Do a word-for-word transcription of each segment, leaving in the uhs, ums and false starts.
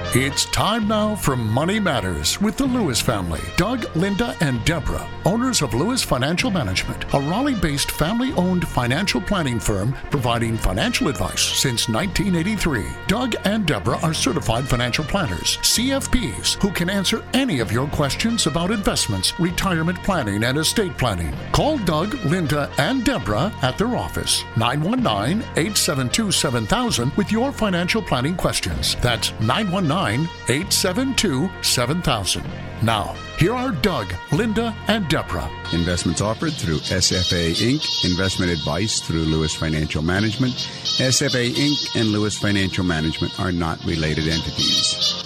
It's time now for Money Matters with the Lewis family. Doug, Linda, and Deborah, owners of Lewis Financial Management, a Raleigh-based family-owned financial planning firm providing financial advice since nineteen eighty-three. Doug and Deborah are certified financial planners, C F Ps, who can answer any of your questions about investments, retirement planning, and estate planning. Call Doug, Linda, and Deborah at their office, nine one nine, eight seven two, seven thousand, with your financial planning questions. That's nine one nine, eight seven two, seven thousand. Now, here are Doug, Linda, and Deborah. Investments offered through S F A Incorporated. Investment advice through Lewis Financial Management. S F A Incorporated and Lewis Financial Management are not related entities.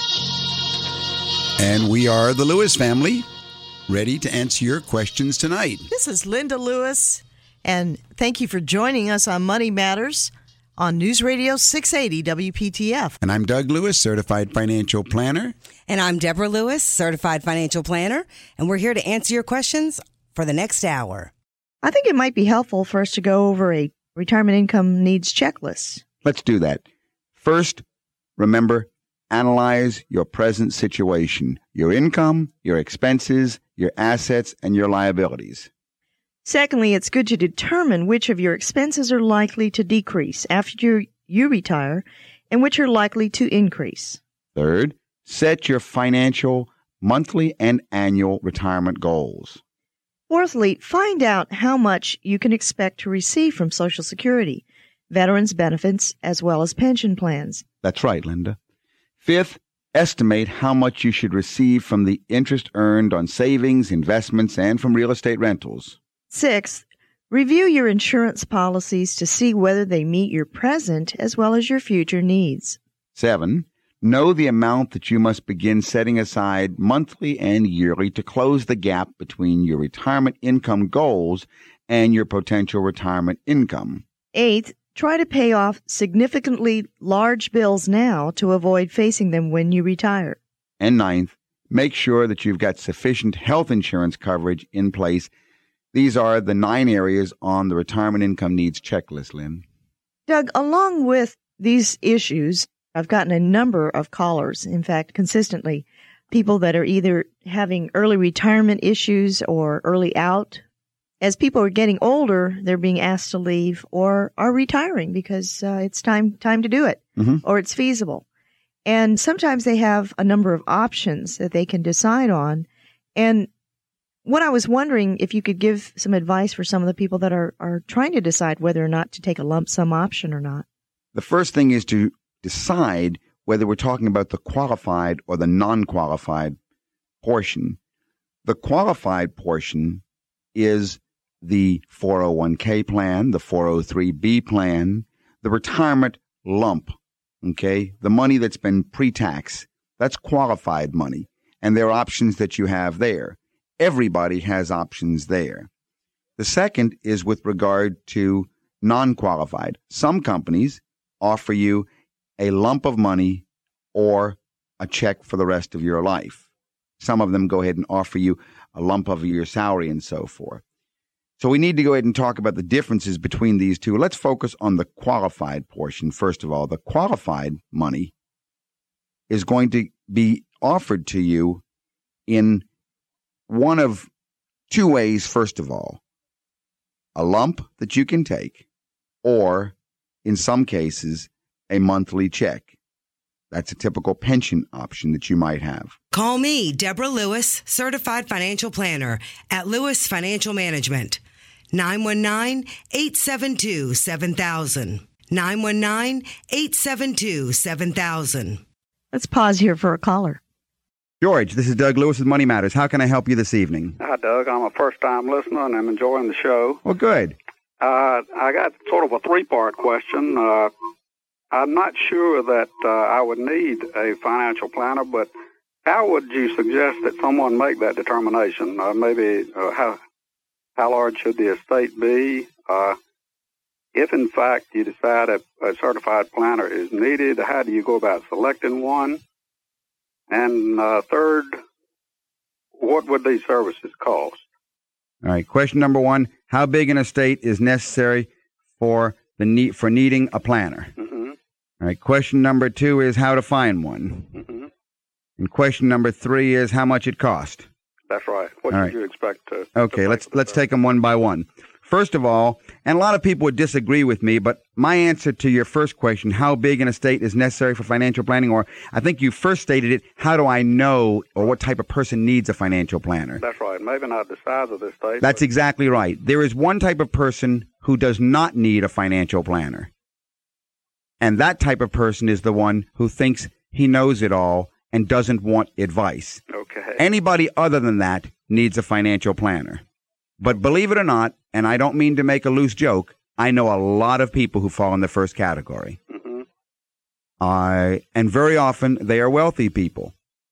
And we are the Lewis family, ready to answer your questions tonight. This is Linda Lewis, and thank you for joining us on Money Matters on News Radio six eighty W P T F. And I'm Doug Lewis, certified financial planner. And I'm Deborah Lewis, certified financial planner. And we're here to answer your questions for the next hour. I think it might be helpful for us to go over a retirement income needs checklist. Let's do that. First, remember, analyze your present situation, your income, your expenses, your assets, and your liabilities. Secondly, it's good to determine which of your expenses are likely to decrease after you, you retire and which are likely to increase. Third, set your financial monthly and annual retirement goals. Fourthly, find out how much you can expect to receive from Social Security, veterans benefits, as well as pension plans. That's right, Linda. Fifth, estimate how much you should receive from the interest earned on savings, investments, and from real estate rentals. Sixth, review your insurance policies to see whether they meet your present as well as your future needs. Seven, know the amount that you must begin setting aside monthly and yearly to close the gap between your retirement income goals and your potential retirement income. Eighth, try to pay off significantly large bills now to avoid facing them when you retire. And ninth, make sure that you've got sufficient health insurance coverage in place. These are the nine areas on the retirement income needs checklist, Lynn. Doug, along with these issues, I've gotten a number of callers, in fact, consistently, people that are either having early retirement issues or early out. As people are getting older, they're being asked to leave or are retiring because uh, it's time time to do it, mm-hmm. or it's feasible. And sometimes they have a number of options that they can decide on. And what I was wondering if you could give some advice for some of the people that are, are trying to decide whether or not to take a lump sum option or not. The first thing is to decide whether we're talking about the qualified or the non-qualified portion. The qualified portion is the four oh one k plan, the four oh three b plan, the retirement lump, okay? The money that's been pre-tax, that's qualified money, and there are options that you have there. Everybody has options there. The second is with regard to non-qualified. Some companies offer you a lump of money or a check for the rest of your life. Some of them go ahead and offer you a lump of your salary and so forth. So we need to go ahead and talk about the differences between these two. Let's focus on the qualified portion. First of all, the qualified money is going to be offered to you in one of two ways, first of all. A lump that you can take, or, in some cases, a monthly check. That's a typical pension option that you might have. Call me, Deborah Lewis, certified financial planner at Lewis Financial Management. nine one nine, eight seven two, seven thousand. nine one nine, eight seven two, seven thousand. Let's pause here for a caller. George, this is Doug Lewis with Money Matters. How can I help you this evening? Hi, Doug. I'm a first-time listener, and I'm enjoying the show. Well, good. Uh, I got sort of a three-part question. Uh, I'm not sure that uh, I would need a financial planner, but how would you suggest that someone make that determination? Uh, maybe uh, how how large should the estate be? Uh, if, in fact, you decide a, a certified planner is needed, how do you go about selecting one? And uh, third, what would these services cost? All right. Question number one: how big an estate is necessary for the need for needing a planner? Mm-hmm. All right. Question number two is how to find one. Mm-hmm. And question number three is how much it cost. That's right. What All did right. you expect to? Okay, to let's pay for let's the take them one by one. First of all, and a lot of people would disagree with me, but my answer to your first question, how big an estate is necessary for financial planning, or I think you first stated it, how do I know or what type of person needs a financial planner? That's right. Maybe not the size of the estate. That's but exactly right. There is one type of person who does not need a financial planner. And that type of person is the one who thinks he knows it all and doesn't want advice. Okay. Anybody other than that needs a financial planner. But believe it or not, and I don't mean to make a loose joke, I know a lot of people who fall in the first category. Mm-hmm. Uh, and very often they are wealthy people.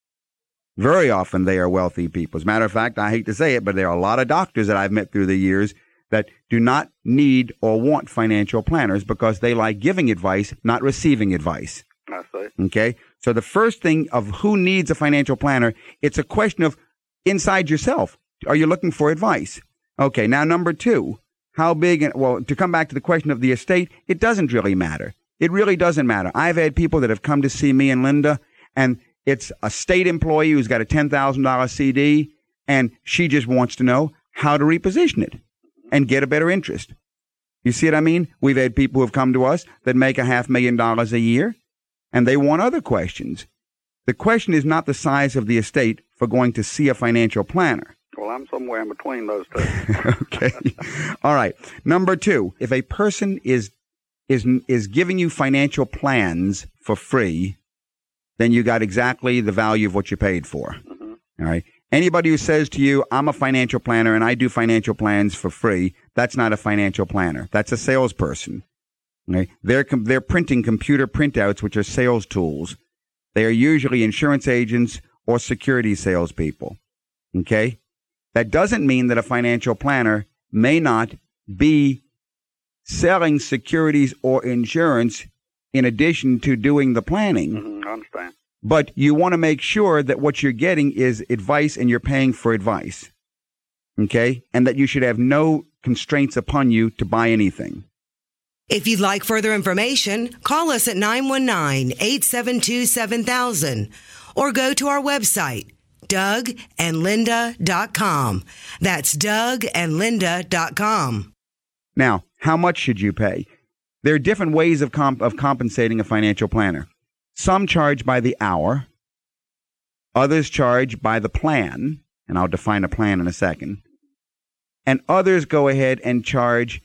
Very often they are wealthy people. As a matter of fact, I hate to say it, but there are a lot of doctors that I've met through the years that do not need or want financial planners because they like giving advice, not receiving advice. I see. Okay? So the first thing of who needs a financial planner, it's a question of inside yourself. Are you looking for advice? Okay, now number two, how big, well, to come back to the question of the estate, it doesn't really matter. It really doesn't matter. I've had people that have come to see me and Linda, and it's a state employee who's got a ten thousand dollars C D, and she just wants to know how to reposition it and get a better interest. You see what I mean? We've had people who have come to us that make a half million dollars a year, and they want other questions. The question is not the size of the estate for going to see a financial planner. Well, I'm somewhere in between those two. Okay. All right. Number two, if a person is is is giving you financial plans for free, then you got exactly the value of what you paid for. Mm-hmm. All right. Anybody who says to you, I'm a financial planner and I do financial plans for free, that's not a financial planner. That's a salesperson. Okay? They're com- they're printing computer printouts, which are sales tools. They are usually insurance agents or security salespeople. Okay? That doesn't mean that a financial planner may not be selling securities or insurance in addition to doing the planning. Mm-hmm. I understand. But you want to make sure that what you're getting is advice and you're paying for advice. Okay? And that you should have no constraints upon you to buy anything. If you'd like further information, call us at nine one nine, eight seven two, seven thousand or go to our website, Doug and Linda dot com. That's Doug and Linda dot com. Now, how much should you pay? There are different ways of comp- of compensating a financial planner. Some charge by the hour. Others charge by the plan, and I'll define a plan in a second. And others go ahead and charge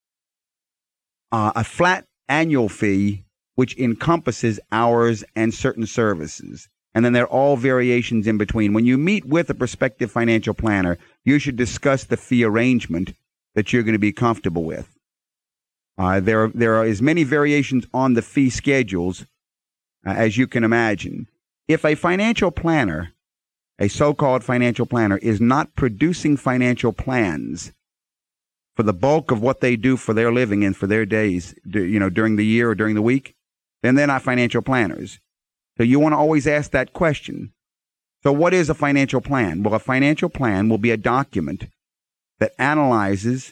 uh, a flat annual fee, which encompasses hours and certain services. And then there are all variations in between. When you meet with a prospective financial planner, you should discuss the fee arrangement that you're going to be comfortable with. Uh, there, are, there are as many variations on the fee schedules uh, as you can imagine. If a financial planner, a so-called financial planner, is not producing financial plans for the bulk of what they do for their living and for their days, you know, during the year or during the week, then they're not financial planners. So you want to always ask that question. So what is a financial plan? Well, a financial plan will be a document that analyzes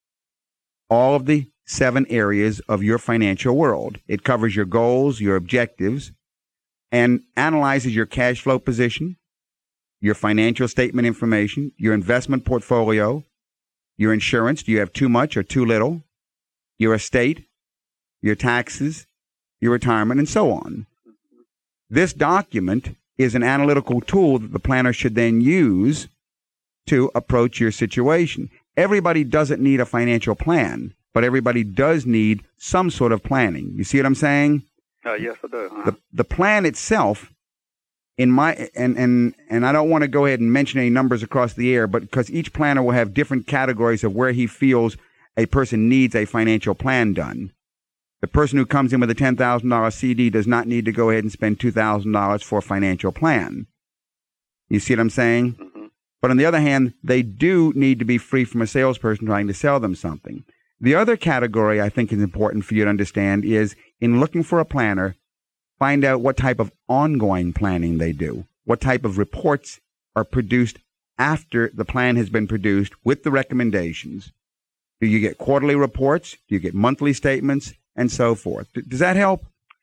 all of the seven areas of your financial world. It covers your goals, your objectives, and analyzes your cash flow position, your financial statement information, your investment portfolio, your insurance. Do you have too much or too little? Your estate, your taxes, your retirement, and so on. This document is an analytical tool that the planner should then use to approach your situation. Everybody doesn't need a financial plan, but everybody does need some sort of planning. You see what I'm saying? Uh, yes, I do. Uh-huh. The the plan itself, in my and, and and I don't want to go ahead and mention any numbers across the air, but because each planner will have different categories of where he feels a person needs a financial plan done. The person who comes in with a ten thousand dollars C D does not need to go ahead and spend two thousand dollars for a financial plan. You see what I'm saying? Mm-hmm. But on the other hand, they do need to be free from a salesperson trying to sell them something. The other category I think is important for you to understand is in looking for a planner, find out what type of ongoing planning they do, what type of reports are produced after the plan has been produced with the recommendations. Do you get quarterly reports? Do you get monthly statements? And so forth. Does that help?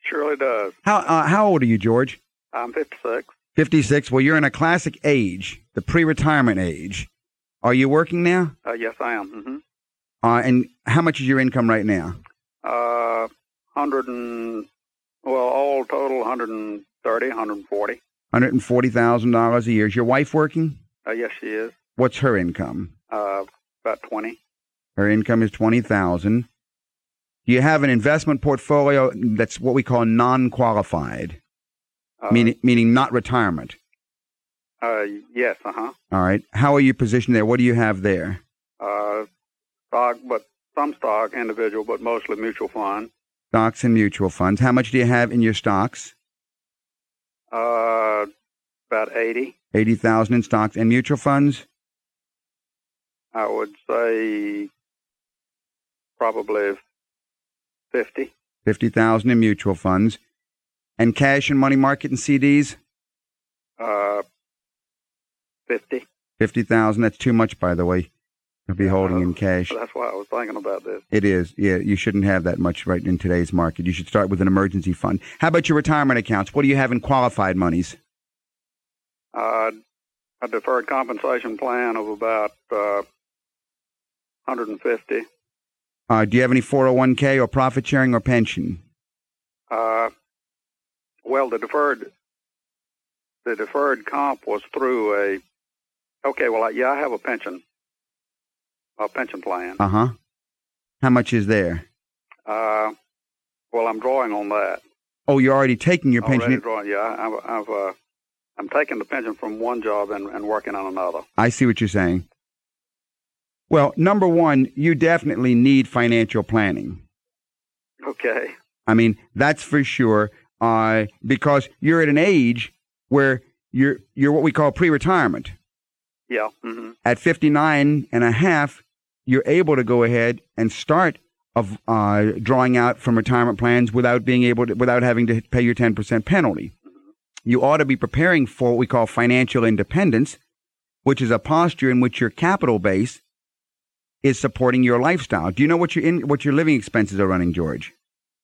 Surely does. How uh, how old are you, George? I'm fifty-six. fifty-six. Well, you're in a classic age, the pre-retirement age. Are you working now? Uh, yes, I am. Mm-hmm. Uh, and how much is your income right now? Uh, hundred and well, all total, one hundred thirty, one hundred forty. one hundred forty thousand dollars a year. Is your wife working? Uh, yes, she is. What's her income? Uh, about twenty. Her income is twenty thousand. Do you have an investment portfolio that's what we call non-qualified, Uh, meaning meaning not retirement? Uh, yes, uh-huh. All right. How are you positioned there? What do you have there? Uh, stock, but some stock, individual, but mostly mutual fund. Stocks and mutual funds. How much do you have in your stocks? Uh, about eighty. eighty thousand in stocks and mutual funds? I would say probably fifty. fifty thousand in mutual funds. And cash and money market and C Ds? Uh, fifty. fifty thousand. That's too much, by the way, to be holding in cash. That's why I was thinking about this. It is. Yeah, you shouldn't have that much right in today's market. You should start with an emergency fund. How about your retirement accounts? What do you have in qualified monies? Uh, a deferred compensation plan of about uh, one hundred fifty. Uh, do you have any four oh one k or profit sharing or pension? Uh, well, the deferred the deferred comp was through a. Okay, well, I, yeah, I have a pension, a pension plan. Uh huh. How much is there? Uh, well, I'm drawing on that. Oh, you're already taking your pension. Already drawing, yeah. I, I've, I've uh, I'm taking the pension from one job and, and working on another. I see what you're saying. Well, number one, you definitely need financial planning. Okay. I mean, that's for sure, uh, because you're at an age where you're you're what we call pre-retirement. Yeah. Mm-hmm. At fifty-nine and a half, you're able to go ahead and start of uh, drawing out from retirement plans without being able to, without having to pay your ten percent penalty. You ought to be preparing for what we call financial independence, which is a posture in which your capital base is supporting your lifestyle. Do you know what your in, what your living expenses are running, George?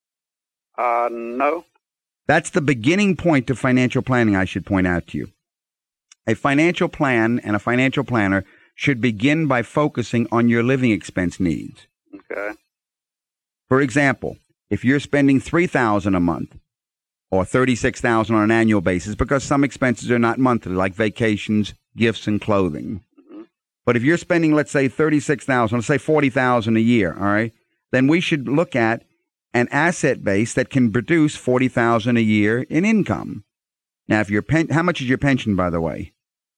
Uh, no. That's the beginning point of financial planning, I should point out to you. A financial plan and a financial planner should begin by focusing on your living expense needs. Okay. For example, if you're spending three thousand dollars a month or thirty-six thousand dollars on an annual basis, because some expenses are not monthly, like vacations, gifts, and clothing. Mm-hmm. But if you're spending, let's say, thirty-six thousand dollars, let's say forty thousand dollars a year, all right, then we should look at an asset base that can produce forty thousand dollars a year in income. Now, if your pen, how much is your pension, by the way?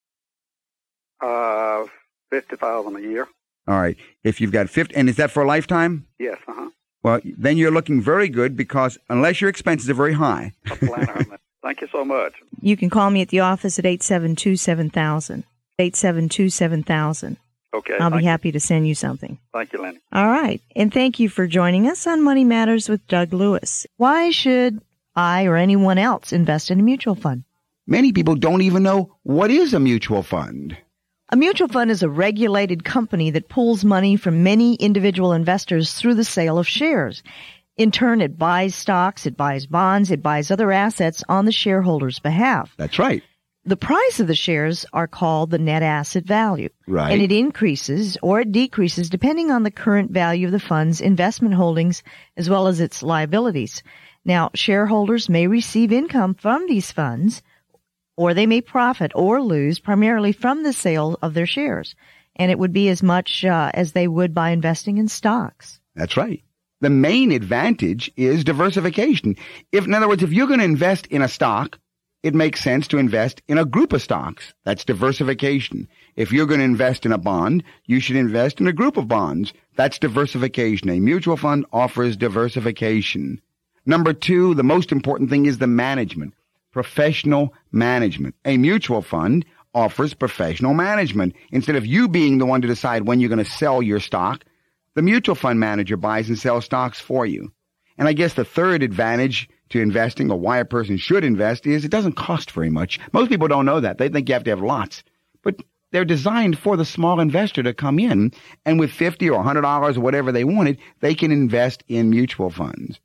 Uh, fifty thousand a year. All right. If you've got fifty, and is that for a lifetime? Yes. Uh huh. Well, then you're looking very good, because unless your expenses are very high. A planner. Thank you so much. You can call me at the office at eight seven two, seven thousand. eight seven two, seven thousand. Okay. I'll be you. happy to send you something. Thank you, Lenny. All right. And thank you for joining us on Money Matters with Doug Lewis. Why should I or anyone else invest in a mutual fund? Many people don't even know what is a mutual fund. A mutual fund is a regulated company that pools money from many individual investors through the sale of shares. In turn, it buys stocks, it buys bonds, it buys other assets on the shareholders' behalf. That's right. The price of the shares are called the net asset value. Right. And it increases or it decreases depending on the current value of the fund's investment holdings as well as its liabilities. Now, shareholders may receive income from these funds, or they may profit or lose primarily from the sale of their shares. And it would be as much uh, as they would by investing in stocks. That's right. The main advantage is diversification. If, in other words, if you're going to invest in a stock, it makes sense to invest in a group of stocks. That's diversification. If you're going to invest in a bond, you should invest in a group of bonds. That's diversification. A mutual fund offers diversification. Number two, the most important thing is the management. Professional management. A mutual fund offers professional management. Instead of you being the one to decide when you're going to sell your stock, the mutual fund manager buys and sells stocks for you. And I guess the third advantage to investing, or why a person should invest, is it doesn't cost very much. Most people don't know that. They think you have to have lots. But they're designed for the small investor to come in, and with fifty dollars or one hundred dollars or whatever they wanted, they can invest in mutual funds.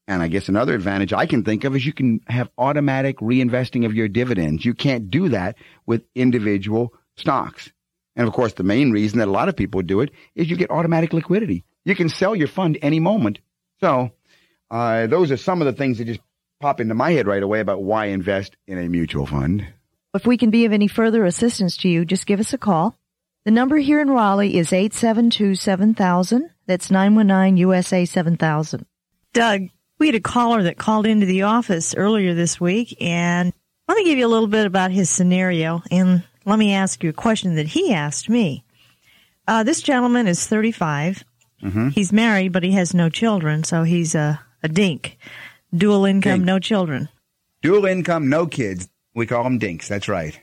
And I guess another advantage I can think of is you can have automatic reinvesting of your dividends. You can't do that with individual stocks. And of course, the main reason that a lot of people do it is you get automatic liquidity. You can sell your fund any moment. So uh, those are some of the things that just pop into my head right away about why invest in a mutual fund. If we can be of any further assistance to you, just give us a call. The number here in Raleigh is eight seven two, seven thousand. That's nine one nine U S A seven thousand. Doug, we had a caller that called into the office earlier this week, and let me give you a little bit about his scenario, and let me ask you a question that he asked me. Uh, this gentleman is thirty-five. Mm-hmm. He's married, but he has no children, so he's a, a dink. Dual income, dink. No children. Dual income, no kids. We call them dinks. That's right.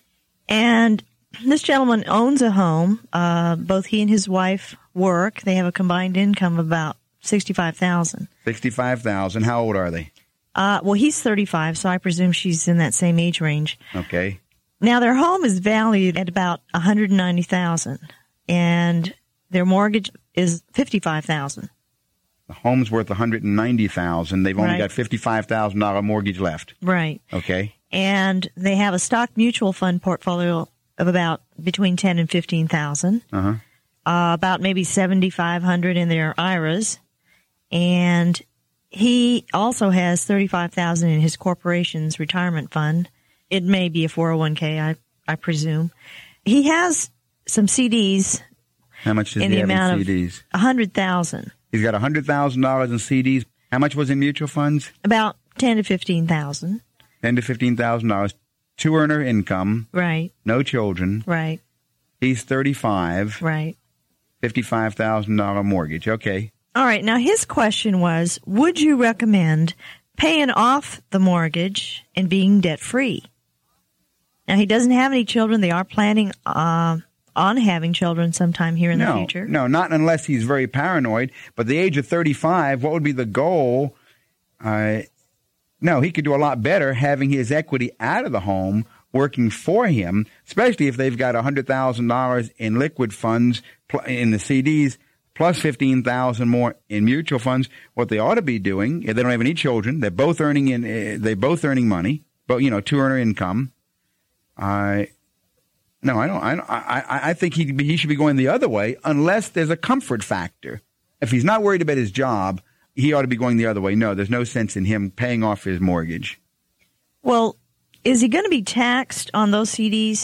And this gentleman owns a home. Uh, both he and his wife work. They have a combined income of about sixty-five thousand dollars. sixty-five thousand dollars. How old are they? Uh, well, he's thirty-five, so I presume she's in that same age range. Okay. Now, their home is valued at about one hundred ninety thousand dollars, and their mortgage is fifty-five thousand dollars. The home's worth one hundred ninety thousand dollars. They've only right. got fifty-five thousand dollars mortgage left. Right. Okay. And they have a stock mutual fund portfolio of about between ten and fifteen thousand. Uh-huh. Uh, about maybe seventy-five hundred in their I R As. And he also has thirty-five thousand in his corporation's retirement fund. It may be a four oh one k, I, I presume. He has some C Ds. How much does he have in C Ds? one hundred thousand dollars. He's got one hundred thousand dollars in C Ds. How much was in mutual funds? About ten to fifteen thousand dollars. ten to fifteen thousand dollars. Two earner income. Right. No children. Right. He's thirty-five. Right. fifty-five thousand dollars mortgage. Okay. All right. Now, his question was, would you recommend paying off the mortgage and being debt-free? Now, he doesn't have any children. They are planning uh, on having children sometime here in no, the future. No, not unless he's very paranoid. But the age of thirty-five, what would be the goal? Uh, no, he could do a lot better having his equity out of the home working for him, especially if they've got one hundred thousand dollars in liquid funds in the C Ds, plus fifteen thousand dollars more in mutual funds. What they ought to be doing, if they don't have any children, they're both earning in, uh, they're both earning money, but you know, two earner income. I no, I don't. I I I think he he should be going the other way, unless there's a comfort factor. If he's not worried about his job, he ought to be going the other way. No, there's no sense in him paying off his mortgage. Well, is he going to be taxed on those C Ds?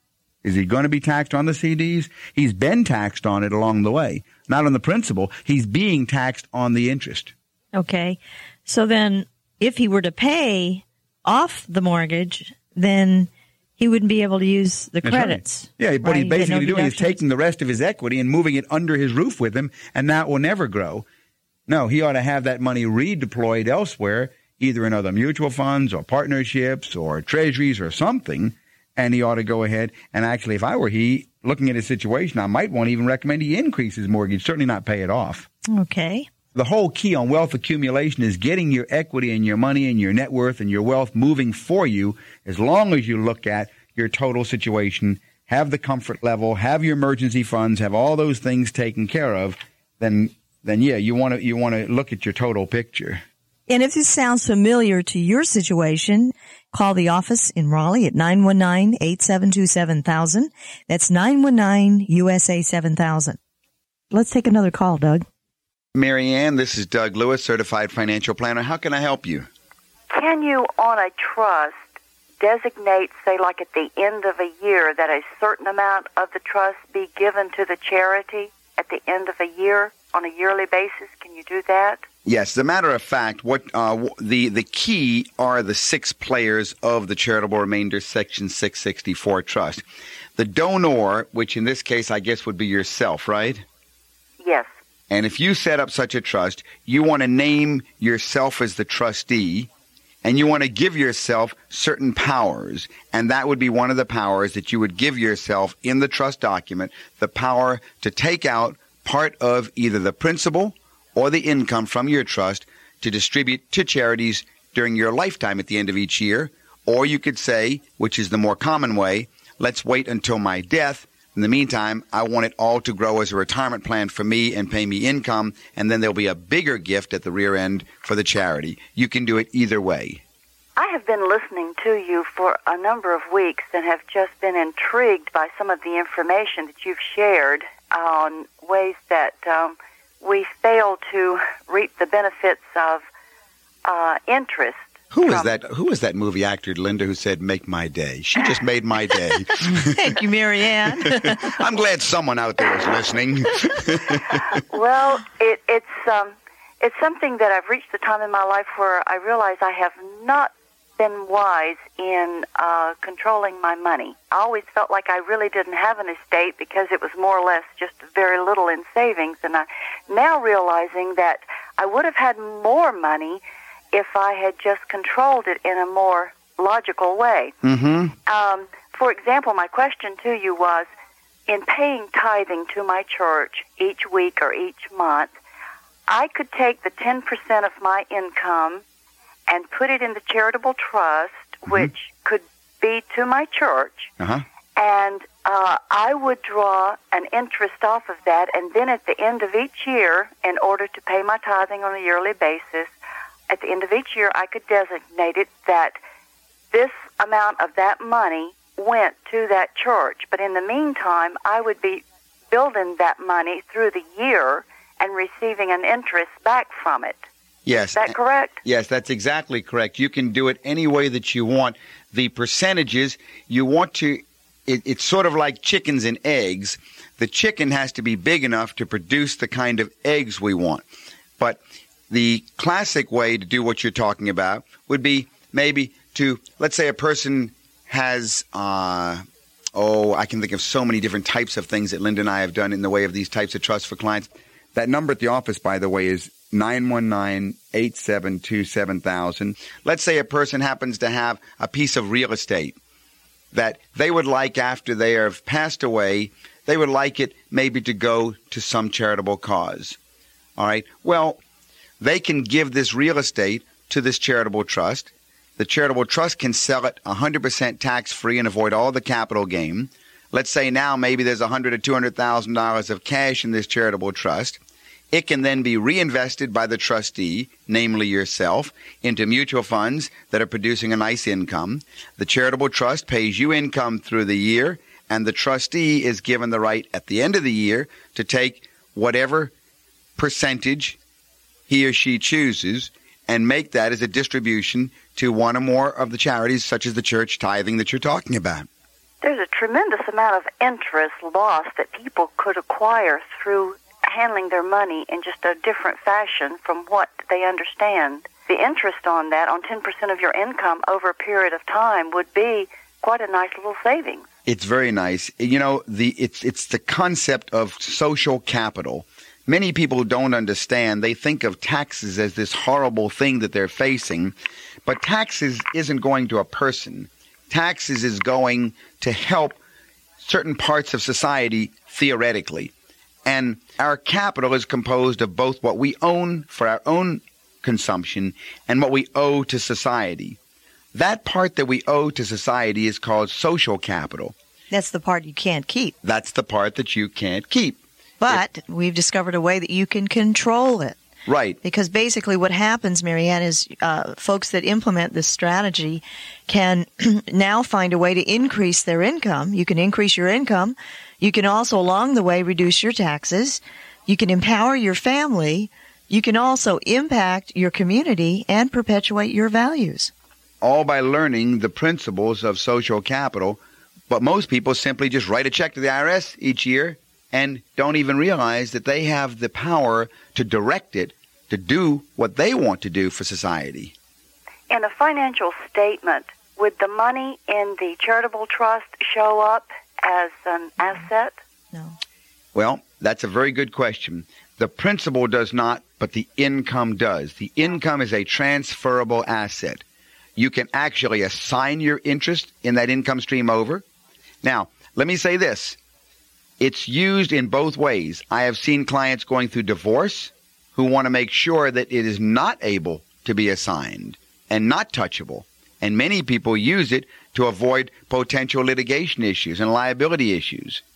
Is he going to be taxed on the C Ds? He's been taxed on it along the way. Not on the principal. He's being taxed on the interest. Okay. So then if he were to pay off the mortgage, then he wouldn't be able to use the That's credits. Right. Yeah, what right? he's basically no doing is taking the rest of his equity and moving it under his roof with him, and that will never grow. No, he ought to have that money redeployed elsewhere, either in other mutual funds or partnerships or treasuries or something, and he ought to go ahead. And actually, if I were he, looking at his situation, I might want to even recommend he increase his mortgage, certainly not pay it off. Okay. The whole key on wealth accumulation is getting your equity and your money and your net worth and your wealth moving for you, as long as you look at your total situation, have the comfort level, have your emergency funds, have all those things taken care of, then then yeah, you want to you want to look at your total picture. And if this sounds familiar to your situation, call the office in Raleigh at nine one nine, eight seven two, seven thousand. That's nine one nine U S A seven thousand. Let's take another call, Doug. Mary Ann, this is Doug Lewis, Certified Financial Planner. How can I help you? Can you, on a trust, designate, say, like at the end of a year, that a certain amount of the trust be given to the charity at the end of a year on a yearly basis? Can you do that? Yes. As a matter of fact, what uh, the the key are the six players of the Charitable Remainder Section six sixty-four trust. The donor, which in this case I guess would be yourself, right? Yes. And if you set up such a trust, you want to name yourself as the trustee, and you want to give yourself certain powers. And that would be one of the powers that you would give yourself in the trust document, the power to take out part of either the principal or the income from your trust to distribute to charities during your lifetime at the end of each year. Or you could say, which is the more common way, let's wait until my death. In the meantime, I want it all to grow as a retirement plan for me and pay me income, and then there'll be a bigger gift at the rear end for the charity. You can do it either way. I have been listening to you for a number of weeks and have just been intrigued by some of the information that you've shared on ways that um, we fail to reap the benefits of uh, interest. Who is that? Who is that movie actor, Linda, who said, "Make my day"? She just made my day. Thank you, Marianne. I'm glad someone out there is listening. Well, it, it's um, it's something that I've reached the time in my life where I realize I have not been wise in uh, controlling my money. I always felt like I really didn't have an estate because it was more or less just very little in savings, and I now realizing that I would have had more money if I had just controlled it in a more logical way. Mm-hmm. Um, for example, my question to you was, in paying tithing to my church each week or each month, I could take the ten percent of my income and put it in the charitable trust, mm-hmm. which could be to my church, uh-huh. and uh, I would draw an interest off of that, and then at the end of each year, in order to pay my tithing on a yearly basis, at the end of each year, I could designate it that this amount of that money went to that church. But in the meantime, I would be building that money through the year and receiving an interest back from it. Yes. Is that correct? Yes, that's exactly correct. You can do it any way that you want. The percentages, you want to, it, it's sort of like chickens and eggs. The chicken has to be big enough to produce the kind of eggs we want. But the classic way to do what you're talking about would be maybe to, let's say a person has, uh, oh, I can think of so many different types of things that Linda and I have done in the way of these types of trusts for clients. That number at the office, by the way, is nine one nine, eight seven two, seven thousand. Let's say a person happens to have a piece of real estate that they would like after they have passed away, they would like it maybe to go to some charitable cause. All right? Well, they can give this real estate to this charitable trust. The charitable trust can sell it one hundred percent tax-free and avoid all the capital gain. Let's say now maybe there's one hundred thousand dollars or two hundred thousand dollars of cash in this charitable trust. It can then be reinvested by the trustee, namely yourself, into mutual funds that are producing a nice income. The charitable trust pays you income through the year, and the trustee is given the right at the end of the year to take whatever percentage he or she chooses and make that as a distribution to one or more of the charities, such as the church tithing that you're talking about. There's a tremendous amount of interest lost that people could acquire through handling their money in just a different fashion from what they understand. The interest on that, on ten percent of your income over a period of time, would be quite a nice little savings. It's very nice. You know, the it's it's the concept of social capital. Many people don't understand. They think of taxes as this horrible thing that they're facing, but taxes isn't going to a person. Taxes is going to help certain parts of society theoretically. And our capital is composed of both what we own for our own consumption and what we owe to society. That part that we owe to society is called social capital. That's the part you can't keep. That's the part that you can't keep. But it, we've discovered a way that you can control it. Right. Because basically what happens, Marianne, is uh, folks that implement this strategy can now find a way to increase their income. You can increase your income. You can also, along the way, reduce your taxes. You can empower your family. You can also impact your community and perpetuate your values. All by learning the principles of social capital. But most people simply just write a check to the I R S each year and don't even realize that they have the power to direct it to do what they want to do for society. In a financial statement, would the money in the charitable trust show up as an asset? No. Well, that's a very good question. The principal does not, but the income does. The income is a transferable asset. You can actually assign your interest in that income stream over. Now, let me say this. It's used in both ways. I have seen clients going through divorce who want to make sure that it is not able to be assigned and not touchable. And many people use it to avoid potential litigation issues and liability issues.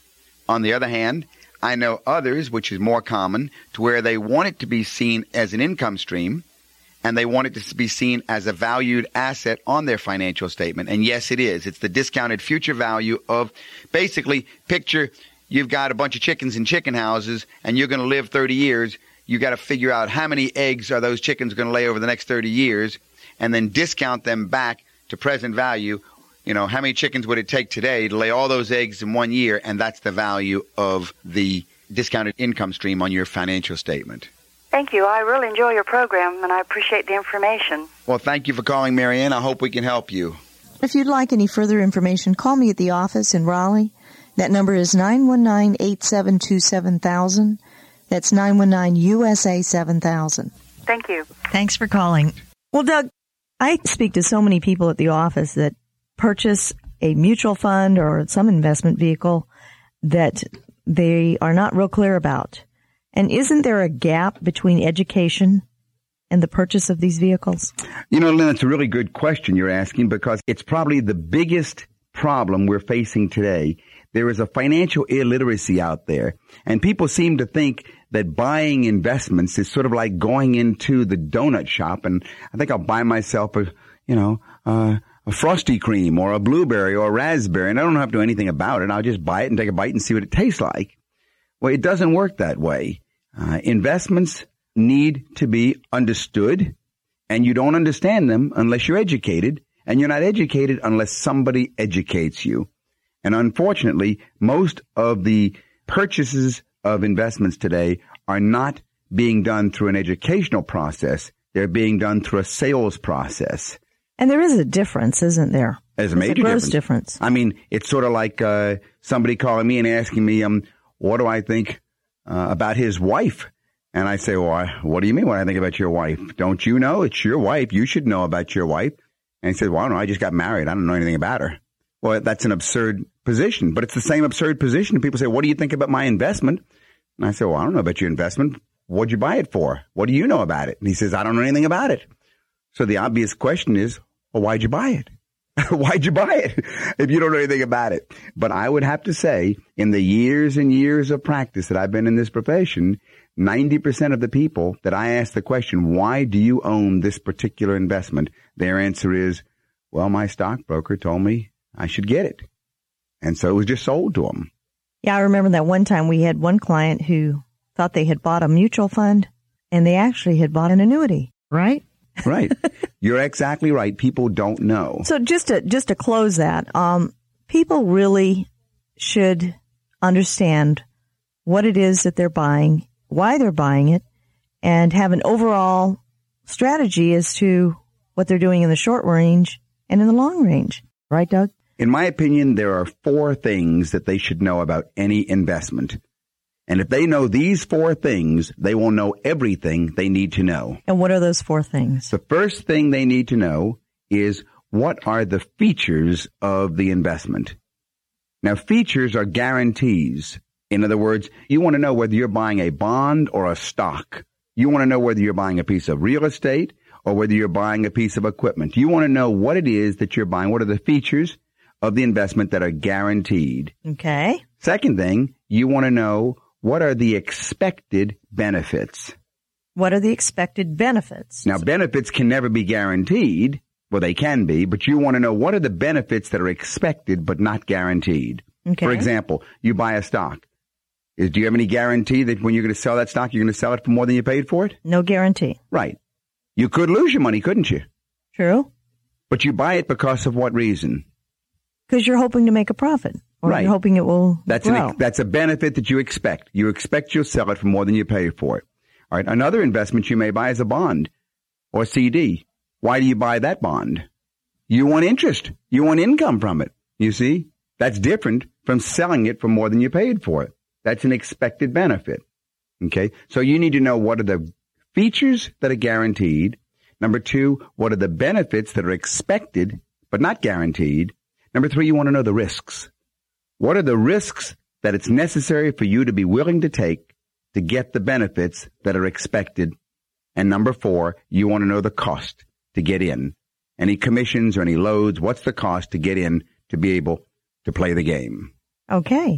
On the other hand, I know others, which is more common, to where they want it to be seen as an income stream, and they want it to be seen as a valued asset on their financial statement. And yes, it is. It's the discounted future value of, basically, picture you've got a bunch of chickens in chicken houses, and you're going to live thirty years. You got to figure out how many eggs are those chickens going to lay over the next thirty years, and then discount them back to present value. You know, how many chickens would it take today to lay all those eggs in one year? And that's the value of the discounted income stream on your financial statement. Thank you. I really enjoy your program, and I appreciate the information. Well, thank you for calling, Marianne. I hope we can help you. If you'd like any further information, call me at the office in Raleigh. That number is nine one nine, eight seven two, seven thousand. That's nine one nine U S A seven thousand. Thank you. Thanks for calling. Well, Doug, I speak to so many people at the office that purchase a mutual fund or some investment vehicle that they are not real clear about. And isn't there a gap between education and the purchase of these vehicles? You know, Lynn, it's a really good question you're asking, because it's probably the biggest problem we're facing today. There is a financial illiteracy out there, and people seem to think that buying investments is sort of like going into the donut shop, and I think I'll buy myself a, you know, uh, a Frosty cream or a blueberry or a raspberry, and I don't have to do anything about it. I'll just buy it and take a bite and see what it tastes like. Well, it doesn't work that way. Uh, investments need to be understood, and you don't understand them unless you're educated, and you're not educated unless somebody educates you. And unfortunately, most of the purchases of investments today are not being done through an educational process. They're being done through a sales process. And there is a difference, isn't there? There's a major There's a gross difference. difference. I mean, it's sort of like uh, somebody calling me and asking me, um, what do I think uh, about his wife? And I say, well, I, what do you mean what I think about your wife? Don't you know? It's your wife. You should know about your wife. And he said, well, I don't know. I just got married. I don't know anything about her. Well, that's an absurd position, but it's the same absurd position. People say, what do you think about my investment? And I say, well, I don't know about your investment. What'd you buy it for? What do you know about it? And he says, I don't know anything about it. So the obvious question is, well, why'd you buy it? Why'd you buy it if you don't know anything about it? But I would have to say, in the years and years of practice that I've been in this profession, ninety percent of the people that I ask the question, why do you own this particular investment? Their answer is, well, my stockbroker told me I should get it. And so it was just sold to them. Yeah, I remember that one time we had one client who thought they had bought a mutual fund, and they actually had bought an annuity, right? Right. You're exactly right. People don't know. So just to just to close that, um, people really should understand what it is that they're buying, why they're buying it, and have an overall strategy as to what they're doing in the short range and in the long range. Right, Doug? In my opinion, there are four things that they should know about any investment. And if they know these four things, they will know everything they need to know. And what are those four things? The first thing they need to know is, what are the features of the investment? Now, features are guarantees. In other words, you want to know whether you're buying a bond or a stock. You want to know whether you're buying a piece of real estate or whether you're buying a piece of equipment. You want to know what it is that you're buying. What are the features of the investment that are guaranteed? Okay. Second thing, you want to know, what are the expected benefits? What are the expected benefits? Now, benefits can never be guaranteed. Well, they can be, but you want to know, what are the benefits that are expected but not guaranteed? Okay. For example, you buy a stock. Is, do you have any guarantee that when you're going to sell that stock, you're going to sell it for more than you paid for it? No guarantee. Right. You could lose your money, couldn't you? True. But you buy it because of what reason? Because you're hoping to make a profit. Or right. You're hoping it will that's grow. An, that's a benefit that you expect. You expect you'll sell it for more than you paid for it. All right. Another investment you may buy is a bond or C D. Why do you buy that bond? You want interest. You want income from it. You see? That's different from selling it for more than you paid for it. That's an expected benefit. Okay? So you need to know, what are the features that are guaranteed. Number two, what are the benefits that are expected but not guaranteed. Number three, you want to know the risks. What are the risks that it's necessary for you to be willing to take to get the benefits that are expected? And number four, you want to know the cost to get in. Any commissions or any loads, what's the cost to get in to be able to play the game? Okay.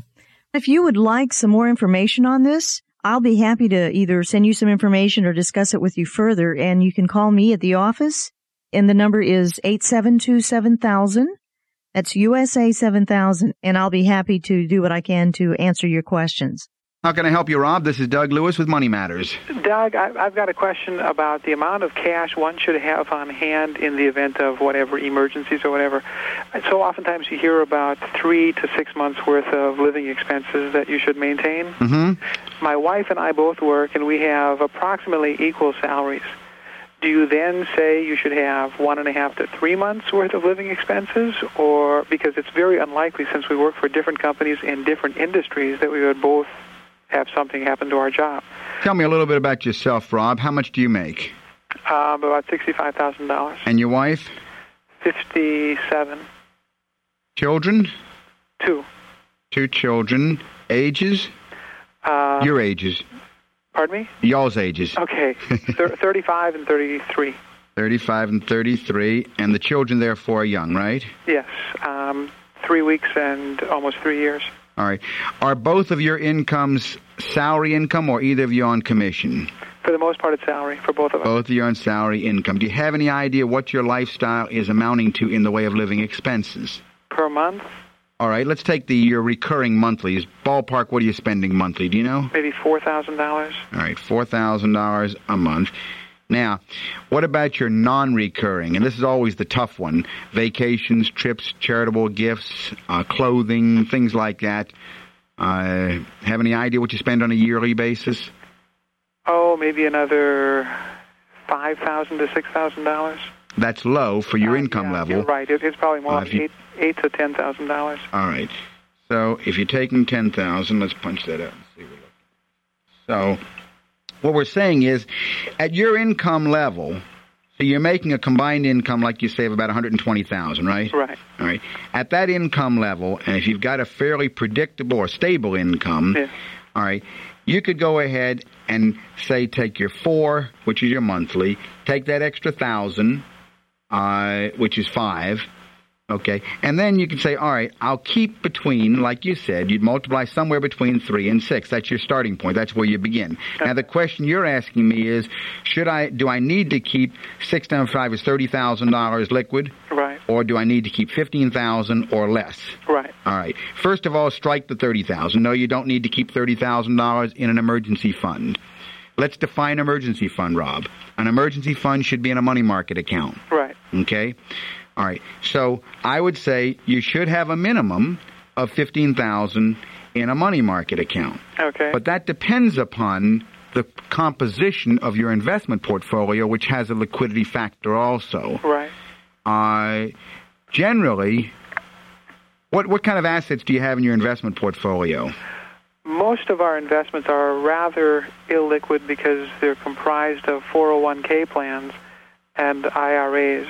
If you would like some more information on this, I'll be happy to either send you some information or discuss it with you further, and you can call me at the office, and the number is eight seven two, seven thousand. That's U S A seven thousand, and I'll be happy to do what I can to answer your questions. How can I help you, Rob? This is Doug Lewis with Money Matters. Doug, I, I've got a question about the amount of cash one should have on hand in the event of whatever, emergencies or whatever. So oftentimes you hear about three to six months' worth of living expenses that you should maintain. Mm-hmm. My wife and I both work, and we have approximately equal salaries. Do you then say you should have one and a half to three months' worth of living expenses? Or because it's very unlikely, since we work for different companies in different industries, that we would both have something happen to our job. Tell me a little bit about yourself, Rob. How much do you make? Uh, about sixty-five thousand dollars. And your wife? fifty-seven. Children? Two. Two children. Ages? Uh, your ages. Pardon me? Y'all's ages. Okay. Thir- thirty-five and thirty-three. thirty-five and thirty-three. And the children, therefore, are young, right? Yes. Um, three weeks and almost three years. All right. Are both of your incomes salary income or either of you on commission? For the most part, it's salary for both of us. Both of you on salary income. Do you have any idea what your lifestyle is amounting to in the way of living expenses? Per month? All right. Let's take the your recurring monthlies. Ballpark, what are you spending monthly? Do you know? Maybe four thousand dollars. All right. four thousand dollars a month. Now, what about your non-recurring? And this is always the tough one. Vacations, trips, charitable gifts, uh, clothing, things like that. Uh, have any idea what you spend on a yearly basis? Oh, maybe another five thousand dollars to six thousand dollars. That's low for your uh, income yeah, level. You're right. It, it's probably more Uh, like if you- eight, eight to ten thousand dollars. All right. So if you're taking ten thousand dollars, let's punch that out and see what it looks. So what we're saying is, at your income level, so you're making a combined income, like you say, of about one hundred twenty thousand dollars, right? Right. All right. At that income level, and if you've got a fairly predictable or stable income, Yeah. all right, you could go ahead and say take your four, which is your monthly, take that extra thousand, uh, which is five. Okay, and then you can say, all right, I'll keep between, like you said, you'd multiply somewhere between three and six. That's your starting point. That's where you begin. Now, the question you're asking me is, should I, do I need to keep six times five is thirty thousand dollars liquid? Right. Or do I need to keep fifteen thousand dollars or less? Right. All right. First of all, strike the thirty thousand dollars. No, you don't need to keep thirty thousand dollars in an emergency fund. Let's define emergency fund, Rob. An emergency fund should be in a money market account. Right. Okay? All right. So I would say you should have a minimum of fifteen thousand dollars in a money market account. Okay. But that depends upon the composition of your investment portfolio, which has a liquidity factor also. Right. Uh, generally, what what kind of assets do you have in your investment portfolio? Most of our investments are rather illiquid because they're comprised of four oh one k plans and I R As.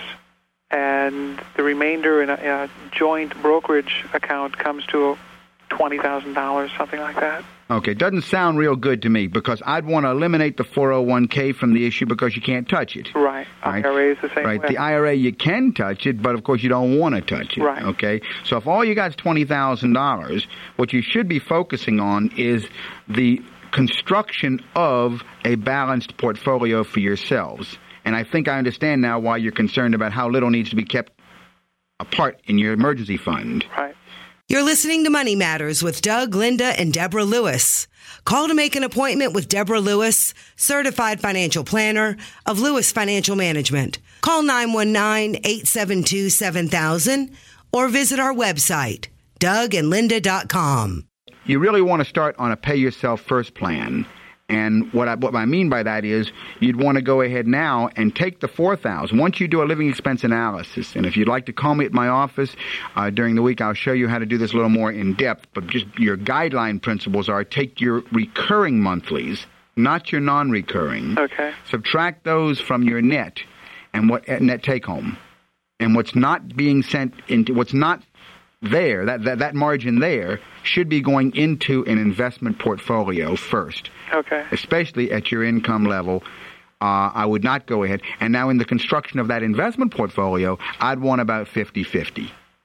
And the remainder in a, a joint brokerage account comes to twenty thousand dollars, something like that. Okay, doesn't sound real good to me because I'd want to eliminate the four oh one k from the issue because you can't touch it. Right. Right. I R A is the same Right. way. The I R A, you can touch it, but of course you don't want to touch it. Right. Okay. So if all you got is twenty thousand dollars, what you should be focusing on is the construction of a balanced portfolio for yourselves. And I think I understand now why you're concerned about how little needs to be kept apart in your emergency fund. Right. You're listening to Money Matters with Doug, Linda, and Deborah Lewis. Call to make an appointment with Deborah Lewis, certified financial planner of Lewis Financial Management. Call nine one nine, eight seven two, seven thousand or visit our website, doug and linda dot com. You really want to start on a pay-yourself-first plan. And what I, what I mean by that is you'd want to go ahead now and take the four thousand dollars. Once you do a living expense analysis, and if you'd like to call me at my office uh, during the week, I'll show you how to do this a little more in depth. But just your guideline principles are take your recurring monthlies, not your non-recurring. Okay. Subtract those from your net and what net take-home. And what's not being sent into, what's not there, that, that, that margin there, should be going into an investment portfolio first. Okay. Especially at your income level. Uh, I would not go ahead. And now in the construction of that investment portfolio, I'd want about fifty-fifty.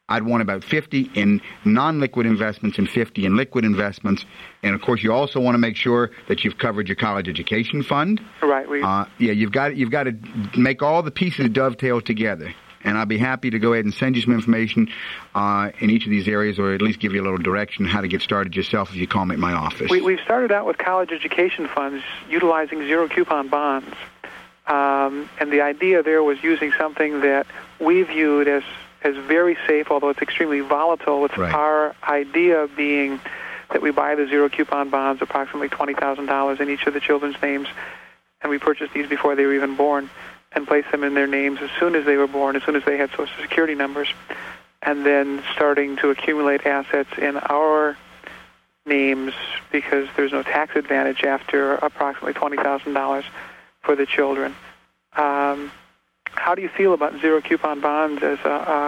I'd want about fifty in non-liquid investments and fifty in liquid investments. And, of course, you also want to make sure that you've covered your college education fund. Right. We... Uh, yeah, you've got, you've got to make all the pieces dovetail together. And I'll be happy to go ahead and send you some information uh, in each of these areas, or at least give you a little direction how to get started yourself if you call me at my office. We, we've started out with college education funds utilizing zero-coupon bonds. Um, and the idea there was using something that we viewed as, as very safe, although it's extremely volatile, with right. our idea being that we buy the zero-coupon bonds, approximately twenty thousand dollars in each of the children's names, and we purchased these before they were even born, and place them in their names as soon as they were born, as soon as they had Social Security numbers, and then starting to accumulate assets in our names because there's no tax advantage after approximately twenty thousand dollars for the children. Um, how do you feel about zero-coupon bonds as a, a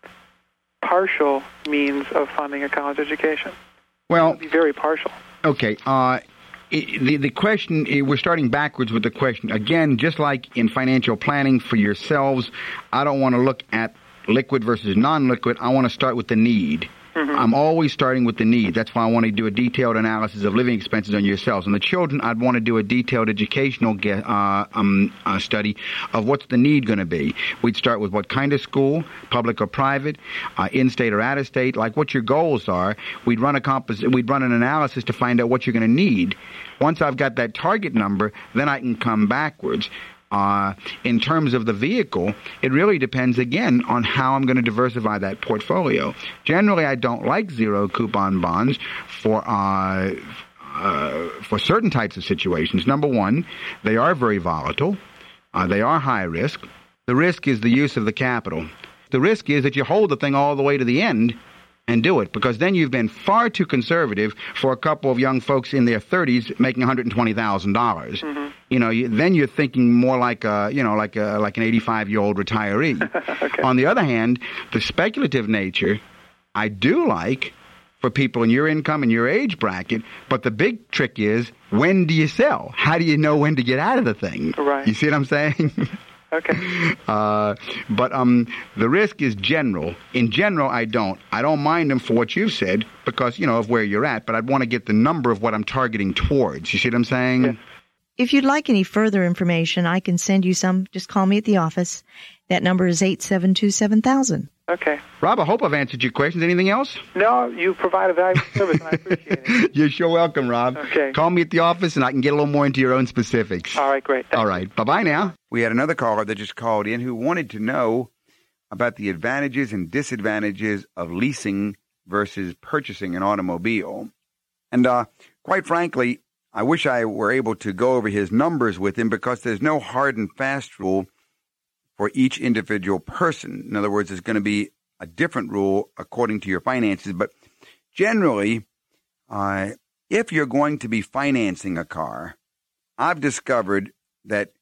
partial means of funding a college education? Well, it would be very partial. Okay. Uh, the the question, we're starting backwards with the question. Again, just like in financial planning for yourselves, I don't want to look at liquid versus non-liquid. I want to start with the need. Mm-hmm. I'm always starting with the need. That's why I want to do a detailed analysis of living expenses on yourselves. And the children, I'd want to do a detailed educational get, uh, um, uh, study of what's the need going to be. We'd start with what kind of school, public or private, uh, in-state or out-of-state, like what your goals are. We'd run a compos- We'd run an analysis to find out what you're going to need. Once I've got that target number, then I can come backwards. Uh, in terms of the vehicle, it really depends, again, on how I'm going to diversify that portfolio. Generally, I don't like zero-coupon bonds for uh, uh, for certain types of situations. Number one, they are very volatile. Uh, they are high risk. The risk is the use of the capital. The risk is that you hold the thing all the way to the end and do it, because then you've been far too conservative for a couple of young folks in their thirties making one hundred twenty thousand dollars. Mm-hmm. You know, you, then you're thinking more like a, you know, like a, like an eighty-five-year-old retiree. Okay. On the other hand, the speculative nature, I do like for people in your income and your age bracket, but the big trick is, when do you sell? How do you know when to get out of the thing? Right. You see what I'm saying? Okay. Uh, but um, the risk is general. In general, I don't. I don't mind them for what you've said because, you know, of where you're at, but I'd want to get the number of what I'm targeting towards. You see what I'm saying? Yeah. If you'd like any further information, I can send you some. Just call me at the office. That number is eight seven two, seven thousand. Okay. Rob, I hope I've answered your questions. Anything else? No, you provide a valuable service, and I appreciate it. You're sure welcome, Rob. Okay. Call me at the office, and I can get a little more into your own specifics. All right, great. Thank All you. right. Bye-bye now. We had another caller that just called in who wanted to know about the advantages and disadvantages of leasing versus purchasing an automobile. And uh, quite frankly, I wish I were able to go over his numbers with him because there's no hard and fast rule for each individual person. In other words, there's going to be a different rule according to your finances. But generally, uh, if you're going to be financing a car, I've discovered that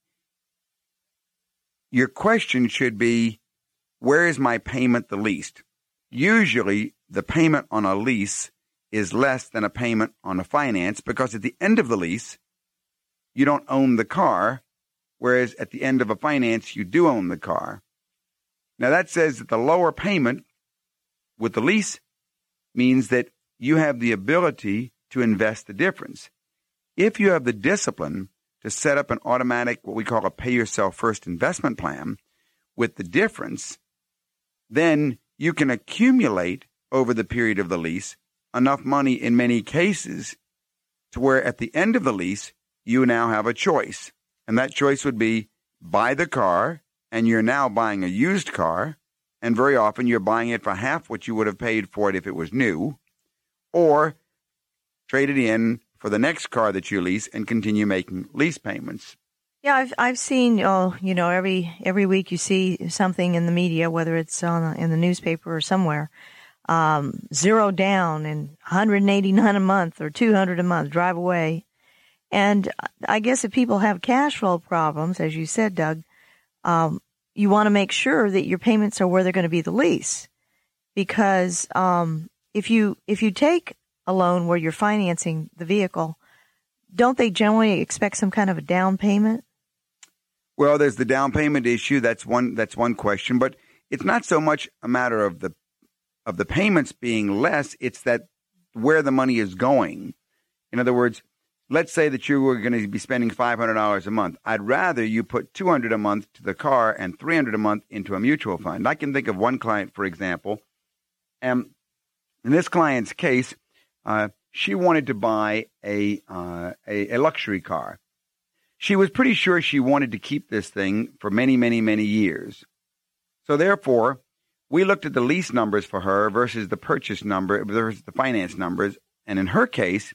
your question should be, where is my payment the least? Usually, the payment on a lease is less than a payment on a finance because at the end of the lease, you don't own the car, whereas at the end of a finance, you do own the car. Now, that says that the lower payment with the lease means that you have the ability to invest the difference. If you have the discipline to set up an automatic, what we call a pay-yourself-first investment plan with the difference, then you can accumulate over the period of the lease enough money in many cases to where at the end of the lease, you now have a choice. And that choice would be buy the car, and you're now buying a used car, and very often you're buying it for half what you would have paid for it if it was new, or trade it in for the next car that you lease and continue making lease payments. Yeah, I've I've seen, oh, you know, every every week you see something in the media, whether it's on in the newspaper or somewhere, um, zero down and one hundred eighty-nine a month or two hundred a month, drive away. And I guess if people have cash flow problems, as you said, Doug, um, you want to make sure that your payments are where they're going to be the least, because um, if you if you take a loan where you're financing the vehicle, don't they generally expect some kind of a down payment? Well, there's the down payment issue. That's one. That's one question, but it's not so much a matter of the of the payments being less, it's that where the money is going. In other words, let's say that you were going to be spending five hundred dollars a month. I'd rather you put two hundred dollars a month to the car and three hundred dollars a month into a mutual fund. I can think of one client, for example, and in this client's case, uh, she wanted to buy a, uh, a a luxury car. She was pretty sure she wanted to keep this thing for many, many, many years. So therefore, we looked at the lease numbers for her versus the purchase number versus the finance numbers. And in her case,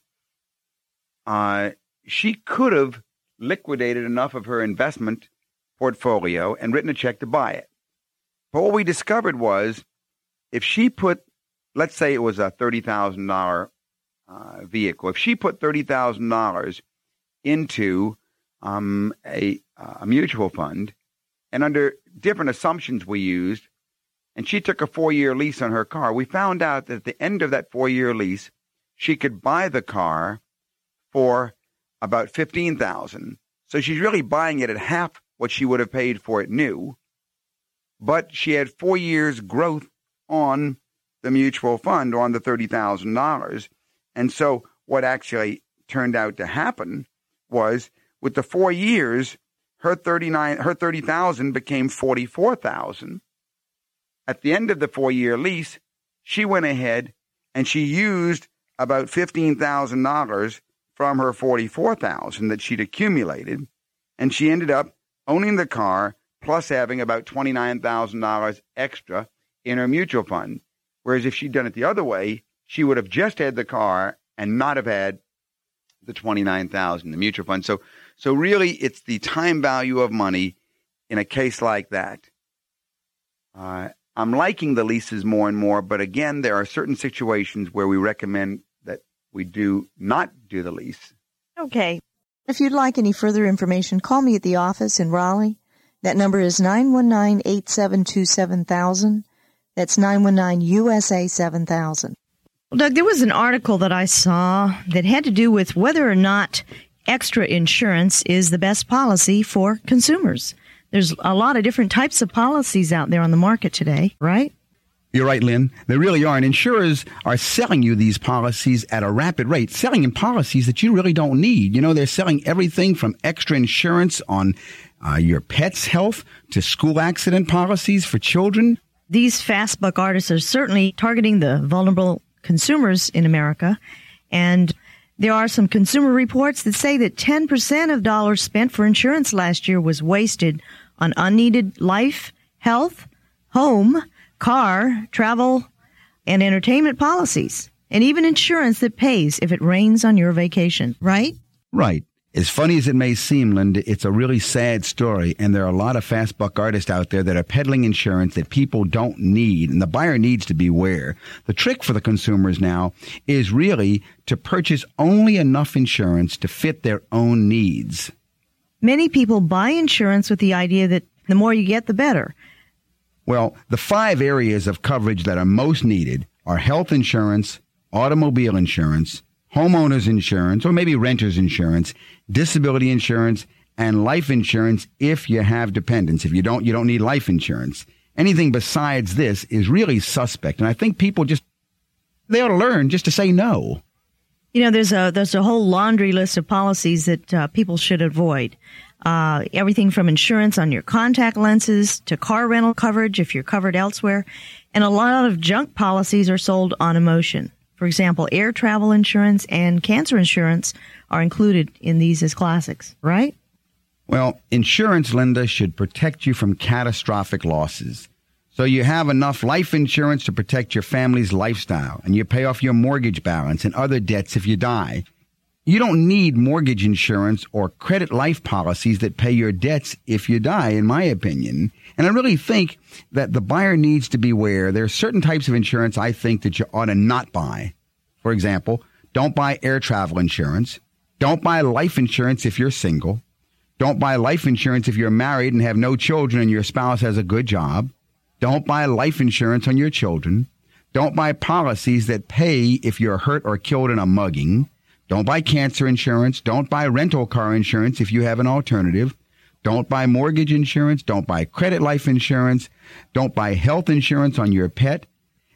uh, she could have liquidated enough of her investment portfolio and written a check to buy it. But what we discovered was if she put, let's say it was a thirty thousand dollars uh, vehicle, if she put thirty thousand dollars into um, a, a mutual fund, and under different assumptions we used, and she took a four-year lease on her car, we found out that at the end of that four-year lease, she could buy the car for about fifteen thousand dollars. So she's really buying it at half what she would have paid for it new, but she had four years growth on the mutual fund on the thirty thousand dollars. And so what actually turned out to happen was with the four years, her thirty-nine, her thirty thousand became forty-four thousand. At the end of the four-year lease, she went ahead and she used about fifteen thousand dollars from her forty-four thousand that she'd accumulated, and she ended up owning the car plus having about twenty-nine thousand dollars extra in her mutual fund. Whereas if she'd done it the other way, she would have just had the car and not have had the twenty-nine thousand dollars in the mutual fund. So, so really, it's the time value of money in a case like that. Uh, I'm liking the leases more and more, but again, there are certain situations where we recommend that we do not do the lease. Okay. If you'd like any further information, call me at the office in Raleigh. That number is nine one nine, eight seven two, seven thousand. That's nine one nine U S A seven thousand. Well, Doug, there was an article that I saw that had to do with whether or not extra insurance is the best policy for consumers. There's a lot of different types of policies out there on the market today, right? You're right, Lynn. There really are. And insurers are selling you these policies at a rapid rate, selling in policies that you really don't need. You know, they're selling everything from extra insurance on uh, your pet's health to school accident policies for children. These fast buck artists are certainly targeting the vulnerable consumers in America. And there are some consumer reports that say that ten percent of dollars spent for insurance last year was wasted on unneeded life, health, home, car, travel, and entertainment policies, and even insurance that pays if it rains on your vacation, right? Right. As funny as it may seem, Linda, it's a really sad story, and there are a lot of fast buck artists out there that are peddling insurance that people don't need, and the buyer needs to beware. The trick for the consumers now is really to purchase only enough insurance to fit their own needs. Many people buy insurance with the idea that the more you get, the better. Well, the five areas of coverage that are most needed are health insurance, automobile insurance, homeowners insurance, or maybe renter's insurance, disability insurance, and life insurance if you have dependents. If you don't, you don't need life insurance. Anything besides this is really suspect. And I think people just, they ought to learn just to say no. You know, there's a there's a whole laundry list of policies that uh, people should avoid. Uh, everything from insurance on your contact lenses to car rental coverage if you're covered elsewhere. And a lot of junk policies are sold on emotion. For example, air travel insurance and cancer insurance are included in these as classics, right? Well, insurance, Linda, should protect you from catastrophic losses. So you have enough life insurance to protect your family's lifestyle, and you pay off your mortgage balance and other debts if you die. You don't need mortgage insurance or credit life policies that pay your debts if you die, in my opinion. And I really think that the buyer needs to beware. There are certain types of insurance I think that you ought to not buy. For example, don't buy air travel insurance. Don't buy life insurance if you're single. Don't buy life insurance if you're married and have no children and your spouse has a good job. Don't buy life insurance on your children. Don't buy policies that pay if you're hurt or killed in a mugging. Don't buy cancer insurance. Don't buy rental car insurance if you have an alternative. Don't buy mortgage insurance. Don't buy credit life insurance. Don't buy health insurance on your pet.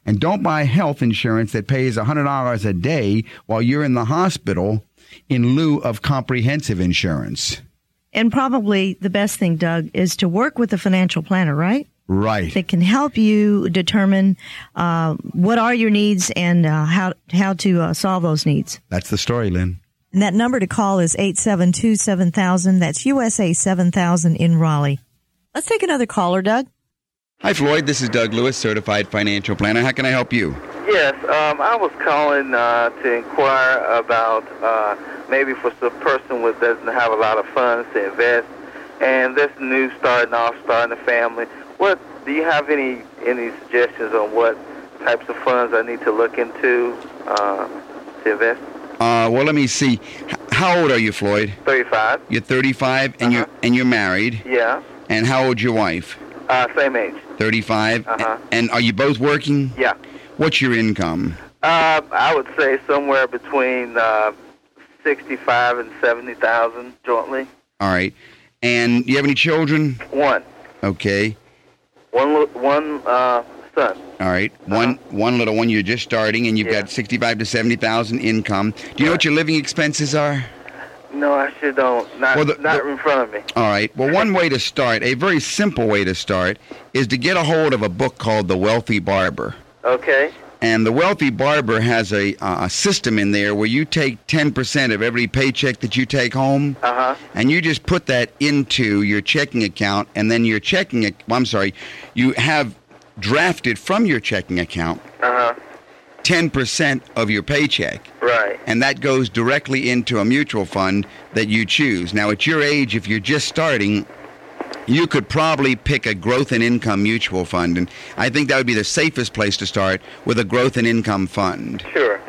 And don't buy health insurance that pays one hundred dollars a day while you're in the hospital in lieu of comprehensive insurance. And probably the best thing, Doug, is to work with a financial planner, right? Right. That can help you determine uh, what are your needs and uh, how how to uh, solve those needs. That's the story, Lynn. And that number to call is eight seven two, seven thousand. That's U S A seven thousand in Raleigh. Let's take another caller, Doug. Hi, Floyd. This is Doug Lewis, Certified Financial Planner. How can I help you? Yes, um, I was calling uh, to inquire about uh, maybe for some person who doesn't have a lot of funds to invest, and this new starting off, starting a family. What do you have any any suggestions on what types of funds I need to look into uh, to invest? Uh, well, let me see. H- how old are you, Floyd? Thirty-five. You're thirty-five, and Uh-huh. you're and you're married. Yeah. And how old's your wife? Uh, same age. Thirty-five. Uh-huh. And are you both working? Yeah. What's your income? Uh, I would say somewhere between uh, sixty-five and seventy thousand jointly. All right. And you have any children? One. Okay. One. li- One uh, son. All right. One one little one. You're just starting, and you've Yeah. got sixty-five to seventy thousand income. Do you know what your living expenses are? No, I sure don't. Not Well, the- not the- in front of me. All right. Well, one way to start, a very simple way to start, is to get a hold of a book called The Wealthy Barber. Okay. And The Wealthy Barber has a, uh, a system in there where you take ten percent of every paycheck that you take home, Uh huh. and you just put that into your checking account, and then your checking, ac- well, I'm sorry, you have drafted from your checking account Uh huh. ten percent of your paycheck. Right. And that goes directly into a mutual fund that you choose. Now, at your age, if you're just starting, you could probably pick a growth and income mutual fund. And I think that would be the safest place to start, with a growth and income fund. Sure.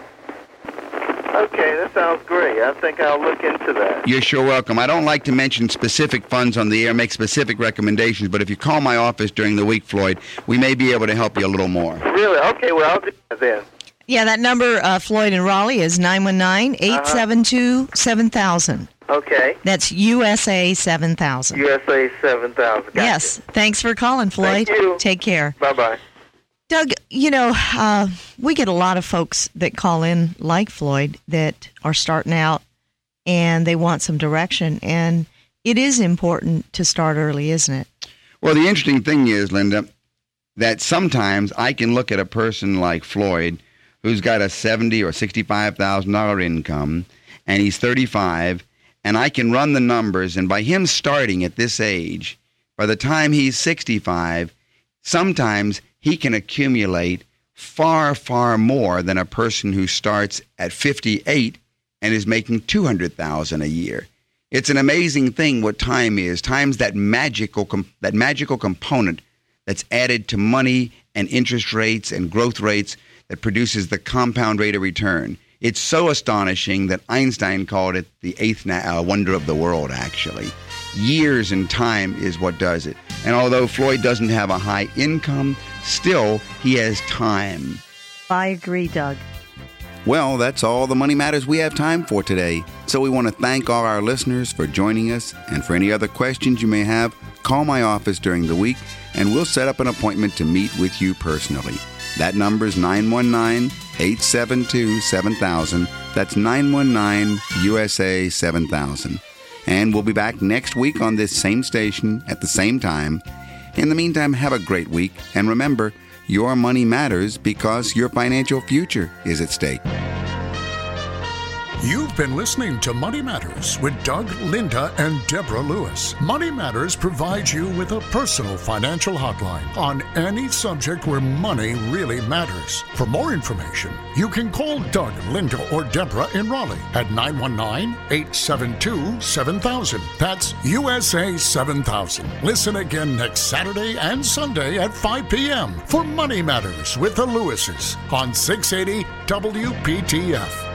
Okay, that sounds great. I think I'll look into that. You're sure welcome. I don't like to mention specific funds on the air, make specific recommendations, but if you call my office during the week, Floyd, we may be able to help you a little more. Really? Okay, well, I'll do that then. Yeah, that number, uh, Floyd in Raleigh, is nine one nine, eight seven two, seven thousand. Okay. That's U S A seven thousand. U S A seven thousand. Gotcha. Yes. Thanks for calling, Floyd. Thank you. Take care. Bye-bye. Doug, you know, uh, we get a lot of folks that call in, like Floyd, that are starting out and they want some direction. And it is important to start early, isn't it? Well, the interesting thing is, Linda, that sometimes I can look at a person like Floyd, who's got a seventy or sixty-five thousand dollar income, and he's thirty-five, and I can run the numbers, and by him starting at this age, by the time he's sixty-five, sometimes he can accumulate far, far more than a person who starts at fifty-eight and is making two hundred thousand dollars a year. It's an amazing thing what time is. Time's that magical com- that magical component that's added to money and interest rates and growth rates that produces the compound rate of return. It's so astonishing that Einstein called it the eighth na- uh, wonder of the world, actually. Years and time is what does it. And although Floyd doesn't have a high income, still he has time. I agree, Doug. Well, that's all the Money Matters we have time for today. So we want to thank all our listeners for joining us. And for any other questions you may have, call my office during the week, and we'll set up an appointment to meet with you personally. That number is nine one nine, eight seven two, seven thousand. That's nine one nine, U S A seven thousand. And we'll be back next week on this same station at the same time. In the meantime, have a great week. And remember, your money matters because your financial future is at stake. You've been listening to Money Matters with Doug, Linda, and Deborah Lewis. Money Matters provides you with a personal financial hotline on any subject where money really matters. For more information, you can call Doug, Linda, or Deborah in Raleigh at nine one nine, eight seven two, seven thousand. That's U S A seven thousand. Listen again next Saturday and Sunday at five p.m. for Money Matters with the Lewises on six eighty W P T F.